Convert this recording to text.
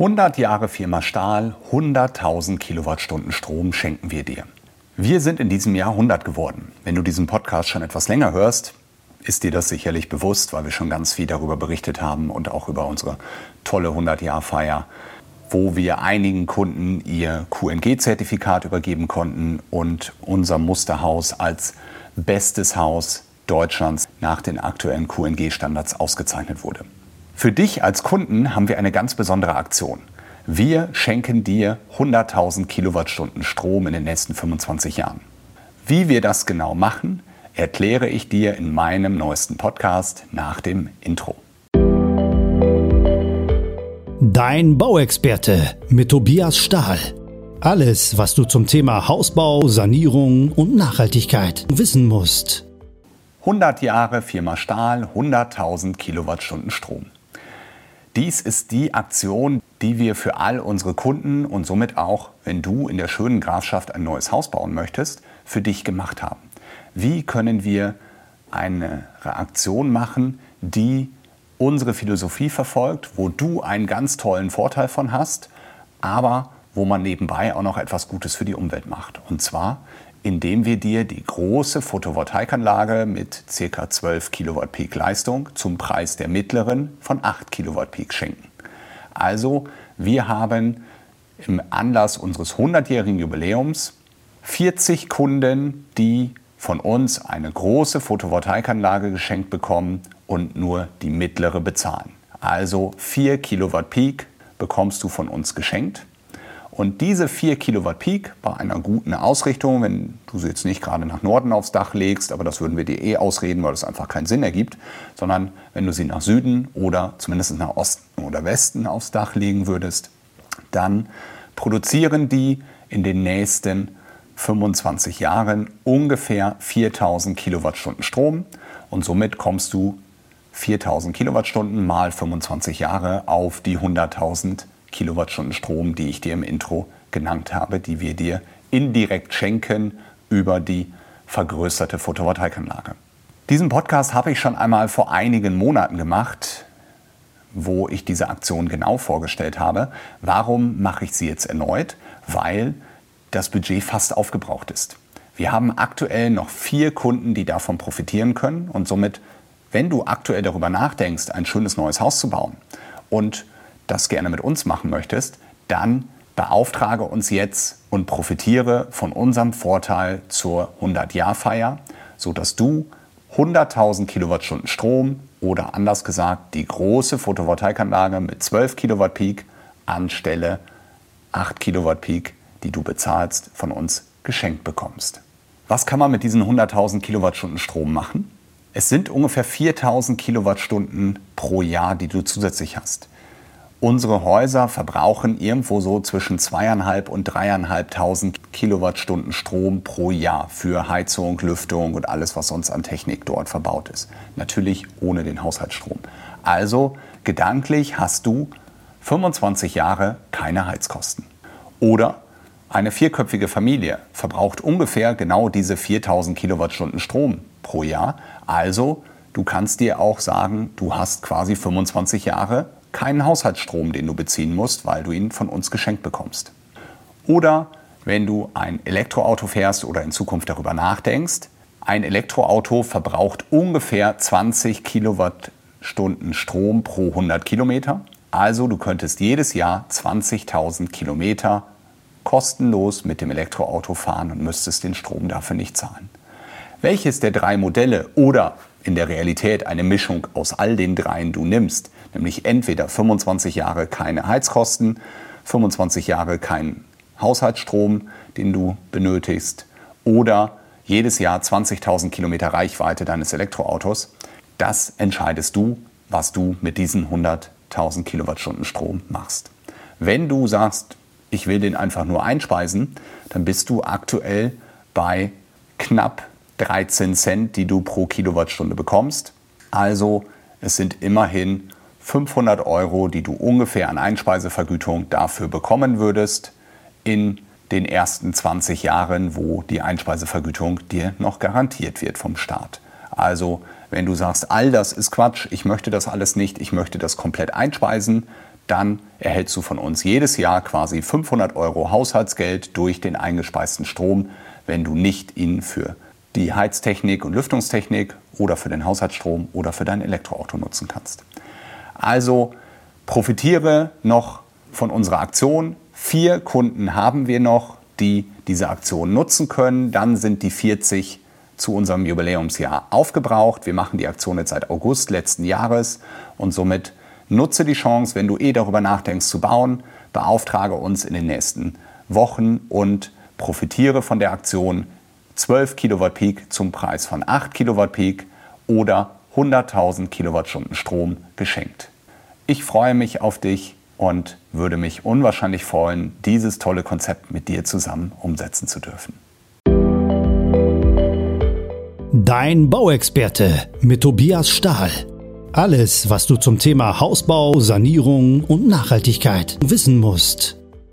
100 Jahre Firma Stahl, 100.000 Kilowattstunden Strom schenken wir dir. Wir sind in diesem Jahr 100 geworden. Wenn du diesen Podcast schon etwas länger hörst, ist dir das sicherlich bewusst, weil wir schon ganz viel darüber berichtet haben und auch über unsere tolle 100-Jahr-Feier, wo wir einigen Kunden ihr QNG-Zertifikat übergeben konnten und unser Musterhaus als bestes Haus Deutschlands nach den aktuellen QNG-Standards ausgezeichnet wurde. Für dich als Kunden haben wir eine ganz besondere Aktion. Wir schenken dir 100.000 Kilowattstunden Strom in den nächsten 25 Jahren. Wie wir das genau machen, erkläre ich dir in meinem neuesten Podcast nach dem Intro. Dein Bauexperte mit Tobias Stahl. Alles, was du zum Thema Hausbau, Sanierung und Nachhaltigkeit wissen musst. 100 Jahre Firma Stahl, 100.000 Kilowattstunden Strom. Dies ist die Aktion, die wir für all unsere Kunden und somit auch, wenn du in der schönen Grafschaft ein neues Haus bauen möchtest, für dich gemacht haben. Wie können wir eine Aktion machen, die unsere Philosophie verfolgt, wo du einen ganz tollen Vorteil von hast, aber wo man nebenbei auch noch etwas Gutes für die Umwelt macht. Und zwar, indem wir dir die große Photovoltaikanlage mit ca. 12 Kilowatt Peak Leistung zum Preis der mittleren von 8 Kilowatt Peak schenken. Also wir haben im Anlass unseres 100-jährigen Jubiläums 40 Kunden, die von uns eine große Photovoltaikanlage geschenkt bekommen und nur die mittlere bezahlen. Also 4 Kilowatt Peak bekommst du von uns geschenkt. Und diese 4 Kilowatt Peak bei einer guten Ausrichtung, wenn du sie jetzt nicht gerade nach Norden aufs Dach legst, aber das würden wir dir ausreden, weil das einfach keinen Sinn ergibt, sondern wenn du sie nach Süden oder zumindest nach Osten oder Westen aufs Dach legen würdest, dann produzieren die in den nächsten 25 Jahren ungefähr 4.000 Kilowattstunden Strom und somit kommst du 4.000 Kilowattstunden mal 25 Jahre auf die 100.000 Kilowattstunden Strom, die ich dir im Intro genannt habe, die wir dir indirekt schenken über die vergrößerte Photovoltaikanlage. Diesen Podcast habe ich schon einmal vor einigen Monaten gemacht, wo ich diese Aktion genau vorgestellt habe. Warum mache ich sie jetzt erneut? Weil das Budget fast aufgebraucht ist. Wir haben aktuell noch 4 Kunden, die davon profitieren können und somit, wenn du aktuell darüber nachdenkst, ein schönes neues Haus zu bauen und das gerne mit uns machen möchtest, dann beauftrage uns jetzt und profitiere von unserem Vorteil zur 100-Jahr-Feier, sodass du 100.000 Kilowattstunden Strom oder anders gesagt die große Photovoltaikanlage mit 12 Kilowatt Peak anstelle 8 Kilowatt Peak, die du bezahlst, von uns geschenkt bekommst. Was kann man mit diesen 100.000 Kilowattstunden Strom machen? Es sind ungefähr 4.000 Kilowattstunden pro Jahr, die du zusätzlich hast. Unsere Häuser verbrauchen irgendwo so zwischen 2.500 und 3.500 Kilowattstunden Strom pro Jahr für Heizung, Lüftung und alles, was sonst an Technik dort verbaut ist. Natürlich ohne den Haushaltsstrom. Also gedanklich hast du 25 Jahre keine Heizkosten. Oder eine 4-köpfige Familie verbraucht ungefähr genau diese 4.000 Kilowattstunden Strom pro Jahr. Also du kannst dir auch sagen, du hast quasi 25 Jahre keinen Haushaltsstrom, den du beziehen musst, weil du ihn von uns geschenkt bekommst. Oder wenn du ein Elektroauto fährst oder in Zukunft darüber nachdenkst, ein Elektroauto verbraucht ungefähr 20 Kilowattstunden Strom pro 100 Kilometer. Also du könntest jedes Jahr 20.000 Kilometer kostenlos mit dem Elektroauto fahren und müsstest den Strom dafür nicht zahlen. Welches der 3 Modelle oder in der Realität eine Mischung aus all den 3 du nimmst, nämlich entweder 25 Jahre keine Heizkosten, 25 Jahre kein Haushaltsstrom, den du benötigst, oder jedes Jahr 20.000 Kilometer Reichweite deines Elektroautos, das entscheidest du, was du mit diesen 100.000 Kilowattstunden Strom machst. Wenn du sagst, ich will den einfach nur einspeisen, dann bist du aktuell bei knapp 13 Cent, die du pro Kilowattstunde bekommst. Also es sind immerhin 500 €, die du ungefähr an Einspeisevergütung dafür bekommen würdest in den ersten 20 Jahren, wo die Einspeisevergütung dir noch garantiert wird vom Staat. Also wenn du sagst, all das ist Quatsch, ich möchte das alles nicht, ich möchte das komplett einspeisen, dann erhältst du von uns jedes Jahr quasi 500 € Haushaltsgeld durch den eingespeisten Strom, wenn du nicht ihn für die Heiztechnik und Lüftungstechnik oder für den Haushaltsstrom oder für dein Elektroauto nutzen kannst. Also profitiere noch von unserer Aktion. 4 Kunden haben wir noch, die diese Aktion nutzen können. Dann sind die 40 zu unserem Jubiläumsjahr aufgebraucht. Wir machen die Aktion jetzt seit August letzten Jahres und somit nutze die Chance, wenn du darüber nachdenkst zu bauen, beauftrage uns in den nächsten Wochen und profitiere von der Aktion 12 Kilowatt Peak zum Preis von 8 Kilowatt Peak oder 100.000 Kilowattstunden Strom geschenkt. Ich freue mich auf dich und würde mich unwahrscheinlich freuen, dieses tolle Konzept mit dir zusammen umsetzen zu dürfen. Dein Bauexperte mit Tobias Stahl. Alles, was du zum Thema Hausbau, Sanierung und Nachhaltigkeit wissen musst.